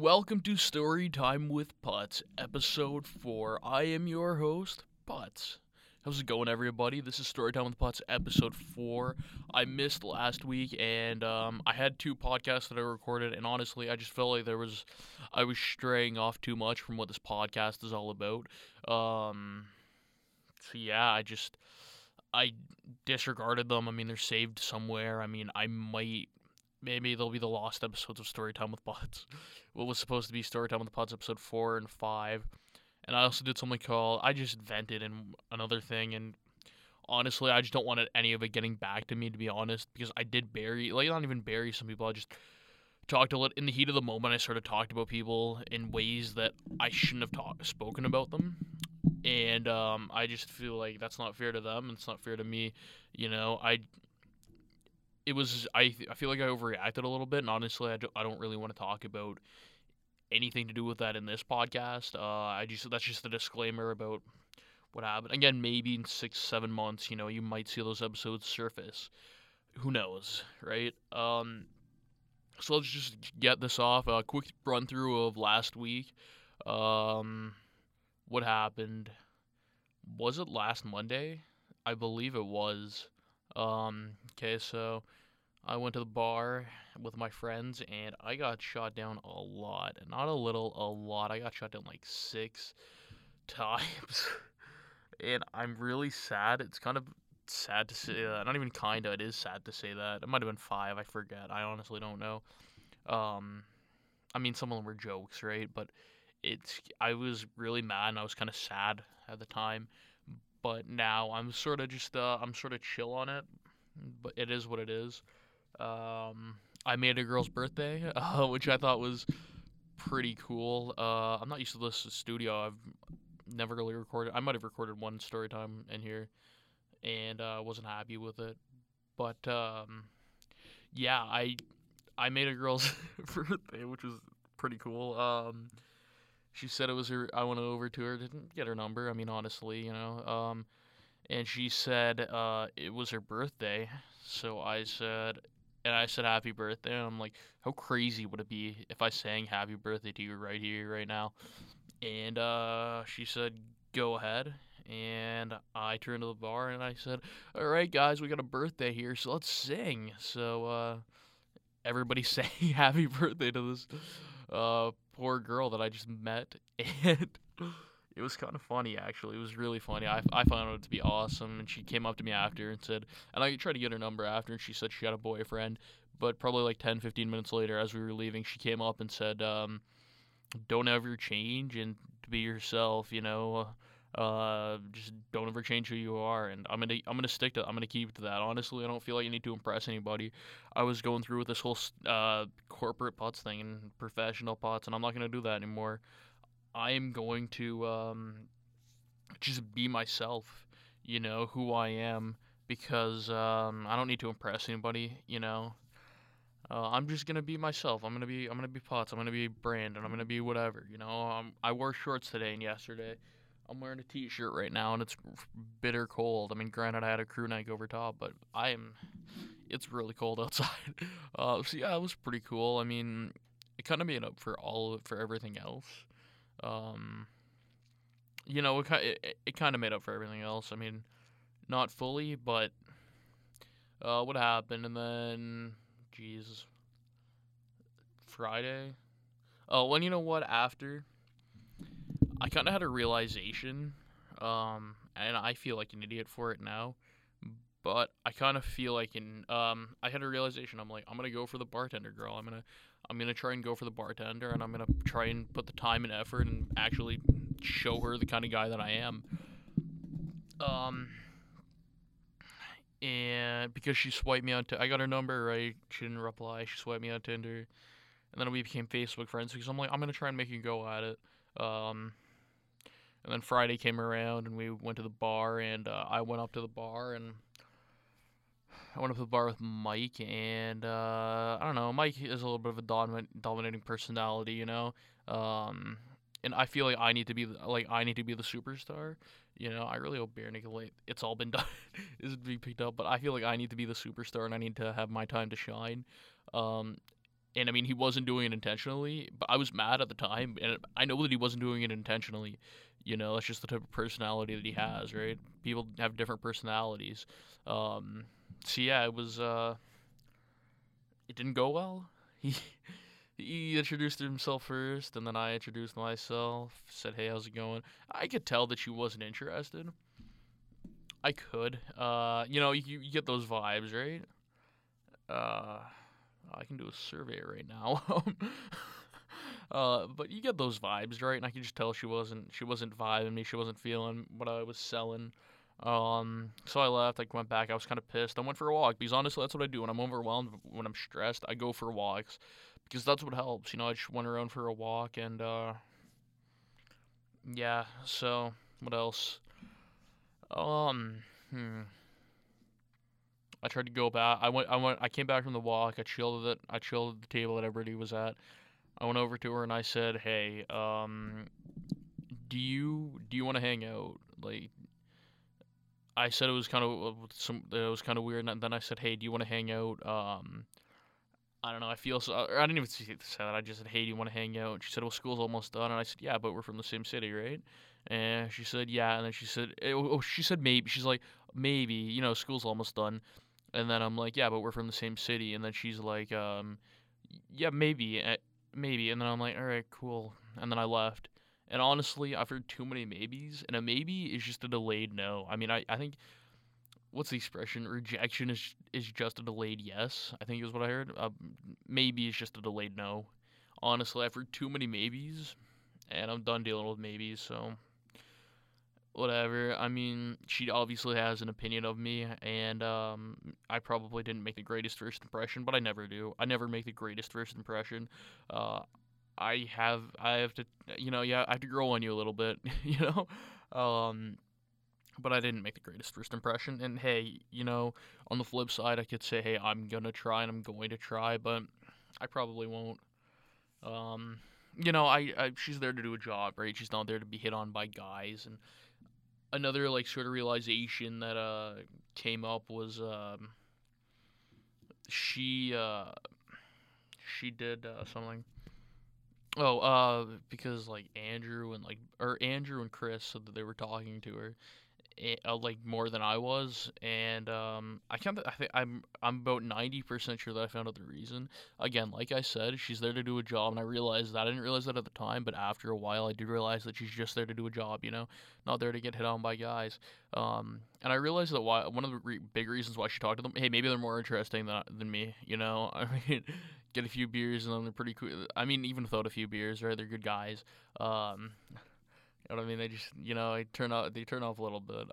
welcome to Story Time with Putz, episode 4. I am your host, Putz. How's it going, everybody? This is Story Time with Putz, episode 4. I missed last week, and I had 2 podcasts that I recorded, and honestly, I just felt like I was straying off too much from what this podcast is all about. So yeah, I disregarded them. I mean, they're saved somewhere. I mean, maybe they'll be the lost episodes of Storytime with Pods. What was supposed to be Storytime with Pods episode 4 and 5. And I also did something called I Just Vented and another thing. And honestly, I just don't want any of it getting back to me, to be honest. Because I did not even bury some people. I just talked a little, in the heat of the moment, I sort of talked about people in ways that I shouldn't have spoken about them. And I just feel like that's not fair to them. And it's not fair to me. You know, I feel like I overreacted a little bit, and honestly, I don't really want to talk about anything to do with that in this podcast. That's just a disclaimer about what happened. Again, maybe in 6-7 months, you might see those episodes surface. Who knows, right? So let's just get this off. A quick run through of last week. What happened? Was it last Monday? I believe it was. Okay, so I went to the bar with my friends, and I got shot down a lot. Not a little, a lot. I got shot down like 6 times. And I'm really sad. It's kind of sad to say that. Not even kinda, it is sad to say that. It might have been 5, I forget. I honestly don't know. I mean, some of them were jokes, right? But I was really mad, and I was kind of sad at the time. But now I'm sort of chill on it. But it is what it is. I made a girl's birthday, which I thought was pretty cool. I'm not used to this studio. I've never really recorded. I might have recorded one story time in here, and wasn't happy with it. But yeah, I made a girl's birthday, which was pretty cool. She said it was her. I went over to her, didn't get her number. I mean, honestly, and she said it was her birthday. So I said happy birthday. And I'm like, how crazy would it be if I sang happy birthday to you right here, right now? And she said, go ahead. And I turned to the bar and I said, all right, guys, we got a birthday here, so let's sing. So everybody sang happy birthday to this poor girl that I just met. And it was kind of funny, actually. It was really funny. I found it to be awesome, and she came up to me after and said, and I tried to get her number after, and she said she had a boyfriend, but probably like 10, 15 minutes later, as we were leaving, she came up and said, don't ever change and be yourself, just don't ever change who you are, and I'm gonna stick to, I'm gonna keep to that. Honestly, I don't feel like you need to impress anybody. I was going through with this whole corporate putts thing and professional putts, and I'm not gonna do that anymore. I am going to just be myself, who I am, because I don't need to impress anybody, I'm just gonna be myself. I'm gonna be Potts. I'm gonna be Brand, and I'm gonna be whatever. I wore shorts today and yesterday. I'm wearing a t-shirt right now, and it's bitter cold. I mean, granted, I had a crew neck over top, but it's really cold outside. So yeah, it was pretty cool. I mean, it kind of made up for everything else. It kind of made up for everything else. I mean, not fully, but what happened, and then, jeez, Friday. Oh, and you know what? After, I kind of had a realization, and I feel like an idiot for it now, but I kind of feel like I had a realization. I'm like, I'm gonna go for the bartender girl. I'm gonna try and go for the bartender, and I'm gonna try and put the time and effort and actually show her the kind of guy that I am. And because she swiped me on, I got her number, right? She didn't reply. She swiped me on Tinder, and then we became Facebook friends because I'm like, I'm gonna try and make a go at it. And then Friday came around, and we went to the bar, and I went up to the bar, and I went up to the bar with Mike, and I don't know. Mike is a little bit of a dominating personality, and I feel like I need to be the superstar. I really hope Bare Naked Late, it's all been done, isn't being picked up, but I feel like I need to be the superstar, and I need to have my time to shine. And I mean, he wasn't doing it intentionally, but I was mad at the time, and I know that he wasn't doing it intentionally. That's just the type of personality that he has, right? People have different personalities. Um, so yeah, it didn't go well. He he introduced himself first, and then I introduced myself. Said, "Hey, how's it going?" I could tell that she wasn't interested. I could. You get those vibes, right? Uh, I can do a survey right now. But you get those vibes, right? And I could just tell she wasn't vibing me. She wasn't feeling what I was selling. So I left. I went back. I was kind of pissed. I went for a walk because honestly, that's what I do when I'm overwhelmed, when I'm stressed. I go for walks because that's what helps. I just went around for a walk and yeah. So what else? Um, hmm. I tried to go back. I came back from the walk. I chilled at the table that everybody was at. I went over to her and I said, "Hey, do you want to hang out?" Like, I said it was kind of weird, and then I said, "Hey, do you want to hang out?" I don't know. I feel so. Or I didn't even say that. I just said, "Hey, do you want to hang out?" And she said, "Well, school's almost done." And I said, "Yeah, but we're from the same city, right?" And she said, "Yeah." And then she said maybe. She's like, "Maybe, school's almost done." And then I'm like, "Yeah, but we're from the same city." And then she's like, "Yeah, maybe, maybe." And then I'm like, "All right, cool." And then I left. And honestly, I've heard too many maybes, and a maybe is just a delayed no. I mean, I think what's the expression? Rejection is just a delayed yes. I think is what I heard. Maybe is just a delayed no. Honestly, I've heard too many maybes, and I'm done dealing with maybes. So whatever. I mean, she obviously has an opinion of me, and I probably didn't make the greatest first impression, but I never do. I never make the greatest first impression. Uh, I have to, yeah, I have to grow on you a little bit, Um, but I didn't make the greatest first impression. And hey, on the flip side, I could say, hey, I'm gonna try and I'm going to try, but I probably won't. Um, she's there to do a job, right? She's not there to be hit on by guys. And another like sort of realization that came up was she she did something. Oh, because like Andrew and Chris said that they were talking to her, like more than I was, and I think I'm about 90% sure that I found out the reason. Again, like I said, she's there to do a job, and I realized that. I didn't realize that at the time, but after a while, I did realize that she's just there to do a job, not there to get hit on by guys. And I realized that one of the big reasons why she talked to them, hey, maybe they're more interesting than me, I mean. Get a few beers and then they're pretty cool. I mean, even without a few beers, right? They're good guys. You know what I mean? They just, they turn off a little bit.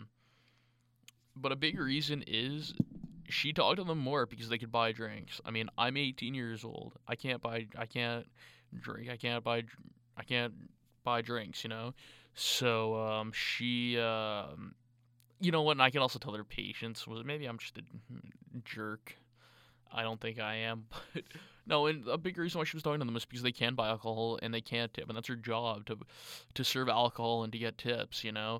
But a big reason is she talked to them more because they could buy drinks. I mean, I'm 18 years old. I can't drink. I can't buy drinks. So she, you know what? And I can also tell their patience was maybe I'm just a jerk. I don't think I am, but no. And a big reason why she was talking to them is because they can buy alcohol and they can't tip, and that's her job to serve alcohol and to get tips.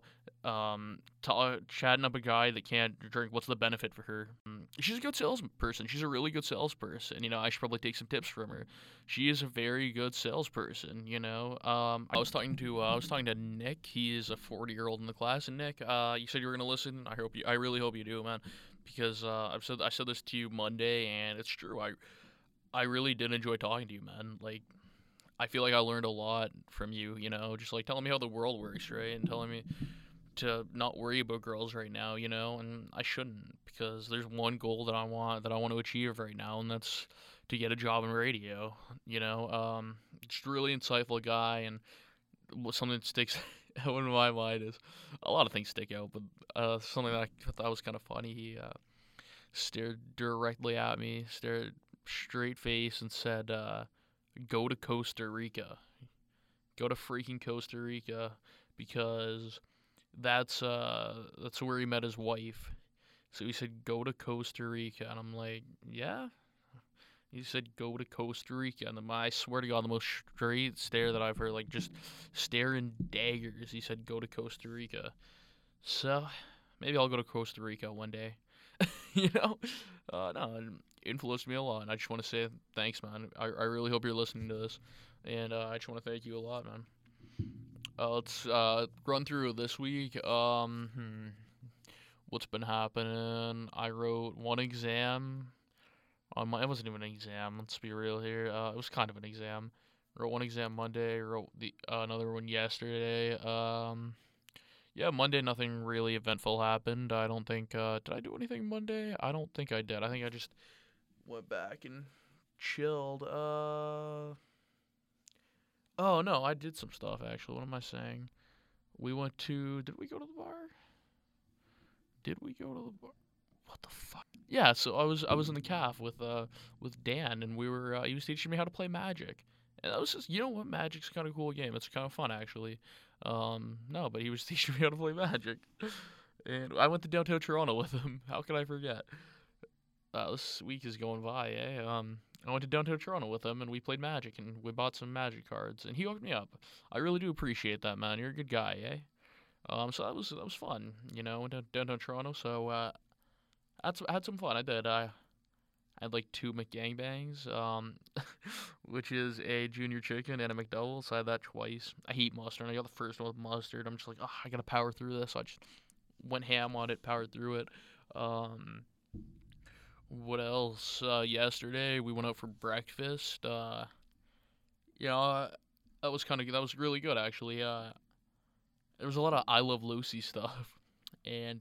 Chatting up a guy that can't drink. What's the benefit for her? She's a good salesperson. She's a really good salesperson. I should probably take some tips from her. She is a very good salesperson. I was talking to Nick. He is a 40-year-old in the class, and Nick, you said you were gonna listen. I really hope you do, man, because I said this to you Monday, and it's true. I really did enjoy talking to you, man. Like, I feel like I learned a lot from you. Just like telling me how the world works, right, and telling me to not worry about girls right now. And I shouldn't, because there's one goal that I want to achieve right now, and that's to get a job in radio. Just a really insightful guy, and something that sticks out in my mind is a lot of things stick out, but something that I thought was kind of funny. He stared directly at me, stared straight face, and said, "Go to Costa Rica. Go to freaking Costa Rica, because that's where he met his wife." So he said, "Go to Costa Rica," and I'm like, "Yeah." He said, "Go to Costa Rica," and I swear to God, the most straight stare that I've heard, like just staring daggers. He said, "Go to Costa Rica." So maybe I'll go to Costa Rica one day. you know, no, influenced me a lot. And I just want to say thanks, man. I really hope you're listening to this, and I just want to thank you a lot, man. Let's run through this week. What's been happening? I wrote one exam on my. It wasn't even an exam. Let's be real here. It was kind of an exam. Wrote one exam Monday. Wrote the another one yesterday. Yeah, Monday nothing really eventful happened. I don't think. Did I do anything Monday? I don't think I did. I think I just went back and chilled. Oh no, I did some stuff actually. What am I saying? We went to. Did we go to the bar? Did we go to the bar? What the fuck? Yeah, so I was in the caf with Dan, and we were he was teaching me how to play Magic, and that was just, you know what, Magic's kind of a cool game. It's kind of fun actually. No, but he was teaching me how to play Magic, and I went to downtown Toronto with him. How could I forget? This week is going by, eh? I went to downtown Toronto with him, and we played Magic, and we bought some Magic cards, and he hooked me up. I really do appreciate that, man. You're a good guy, eh? So that was fun, you know. Went to downtown Toronto, so I had some fun. I did. I had like two McGangbangs, which is a junior chicken and a McDouble. So I had that twice. I hate mustard. I got the first one with mustard. I'm just like, oh, I gotta power through this. So I just went ham on it, powered through it. What else? Yesterday we went out for breakfast. You know, that was really good actually. There was a lot of I Love Lucy stuff, and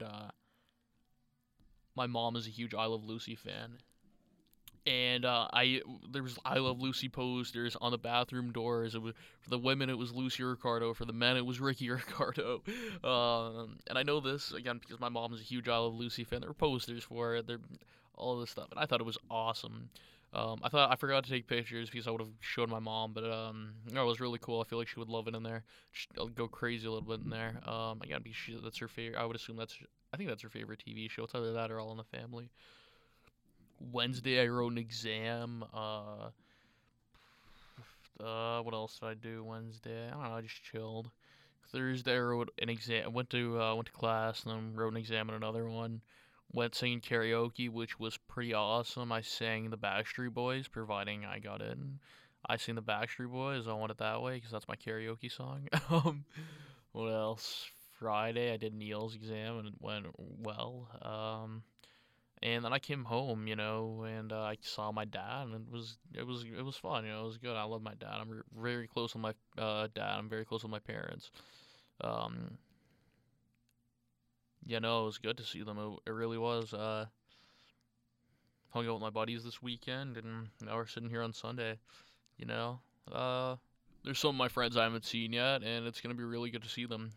my mom is a huge I Love Lucy fan, and there was I Love Lucy posters on the bathroom doors. It was, for the women it was Lucy Ricardo, for the men it was Ricky Ricardo. And I know this again because my mom is a huge I Love Lucy fan. There were posters for it. There, all this stuff, and I thought it was awesome. I forgot to take pictures because I would have showed my mom, but no, it was really cool. I feel like she would love it in there. She'll go crazy a little bit in there. Again, that's her favorite. I would assume I think that's her favorite TV show. It's either that or All in the Family. Wednesday, I wrote an exam. What else did I do Wednesday? I don't know. I just chilled. Thursday, I wrote an exam. Went to class and then wrote an exam and another one. Went singing karaoke, which was pretty awesome. I sang the Backstreet Boys, providing I got in. I sing the Backstreet Boys. I want it that way because that's my karaoke song. What else? Friday, I did Neil's exam and it went well. And then I came home, you know, and I saw my dad, and it was fun. You know, it was good. I love my dad. I'm very close with my dad. I'm very close with my parents. Um, Yeah, no, it was good to see them. It really was. Hung out with my buddies this weekend, and now we're sitting here on Sunday. You know, there's some of my friends I haven't seen yet, and it's gonna be really good to see them.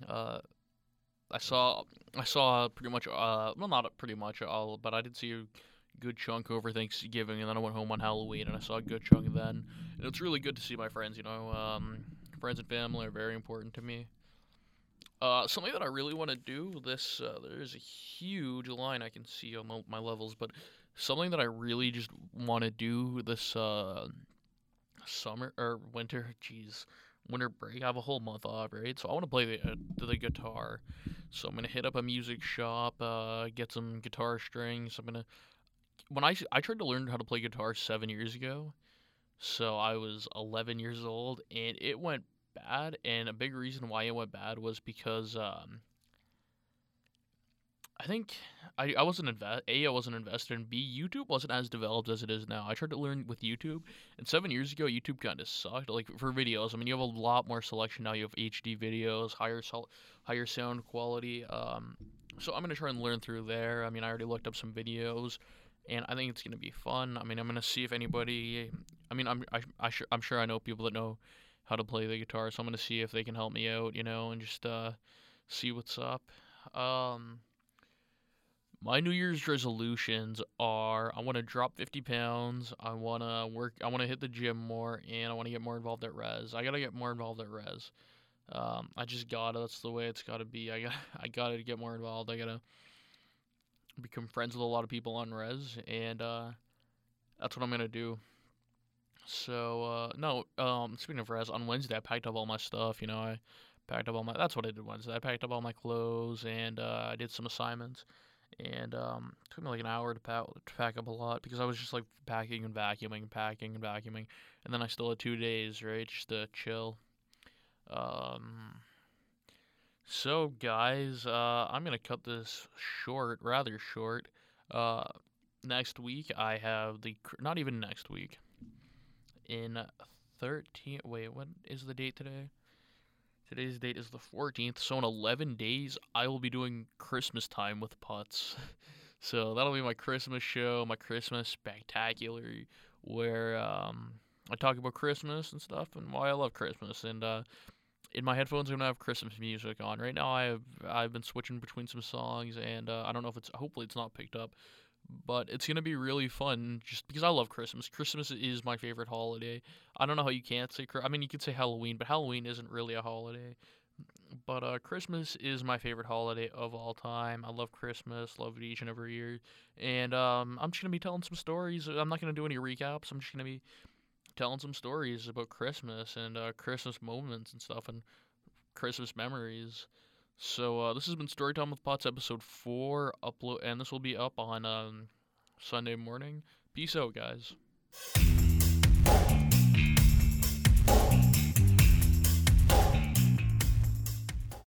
I saw pretty much, well, not pretty much all, but I did see a good chunk over Thanksgiving, and then I went home on Halloween, and I saw a good chunk then. And it's really good to see my friends. You know, friends and family are very important to me. Something that I really want to do this, there's a huge line I can see on my levels, but something that I really just want to do this, summer, or winter, jeez, winter break. I have a whole month off, right? So I want to play the guitar. So I'm gonna hit up a music shop, get some guitar strings. I tried to learn how to play guitar 7 years ago, so I was 11 years old, and it went bad. And a big reason why it went bad was because I think I wasn't I wasn't invested, and B, YouTube wasn't as developed as it is now. I tried to learn with YouTube, and 7 years ago YouTube kind of sucked. Like for videos, I mean, you have a lot more selection now. You have HD videos, higher sound quality. So I'm gonna try and learn through there. I mean, I already looked up some videos, and I think it's gonna be fun. I mean, I'm gonna see if anybody. I mean, I'm sure I know people that know how to play the guitar, so I'm gonna see if they can help me out, you know, and just see what's up. Um, my New Year's resolutions are I want to drop 50 pounds. I want to work. I want to hit the gym more, and I want to get more involved at res. I gotta get more involved at res. I just gotta. That's the way it's gotta be. I gotta get more involved. I gotta become friends with a lot of people on res, and that's what I'm gonna do. So no. Speaking of res, on Wednesday I packed up all my stuff. You know, I packed up all my. That's what I did Wednesday. I packed up all my clothes, and I did some assignments. and it took me like an hour to pack up a lot because I was just like packing and vacuuming, packing and vacuuming, and then I still had 2 days, right, just to chill. Um, so guys, I'm gonna cut this short, rather short. Uh, Next week I have not even next week, in 13. Wait, what is the date today? Today's date is the 14th, so in 11 days, I will be doing Christmas time with Putz. So that'll be my Christmas show, my Christmas spectacular, where I talk about Christmas and stuff and why I love Christmas. And in my headphones, I'm gonna have Christmas music on. Right now, I've been switching between some songs, and I don't know if it's hopefully it's not picked up, but it's gonna be really fun just because I love Christmas. Christmas is my favorite holiday. I don't know how you can't say. I mean, you could say Halloween, but Halloween isn't really a holiday. But Christmas is my favorite holiday of all time. I love Christmas, love it each and every year. And I'm just gonna be telling some stories. I'm not gonna do any recaps. I'm just gonna be telling some stories about Christmas and Christmas moments and stuff and Christmas memories. So this has been Storytime with Pots, episode 4. Upload, and this will be up on Sunday morning. Peace out, guys.